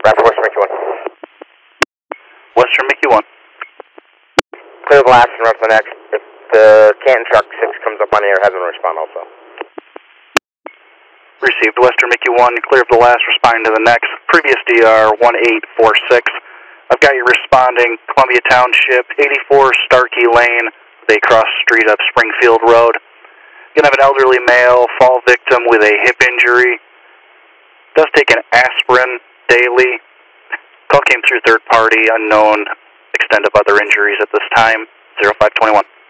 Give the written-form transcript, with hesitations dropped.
Rapid Western Mickey 1. Western Mickey 1. Clear the last and run for the next. If the Canton Truck 6 comes up on air, have them respond also. Received. Western Mickey 1, clear of the last, responding to the next. Previous DR 1846. I've got you responding, Columbia Township, 84 Starkey Lane. They cross the street up Springfield Road. Gonna have an elderly male, fall victim with a hip injury. Does take an aspirin daily. Call came through third party, unknown extent of other injuries at this time. 0521.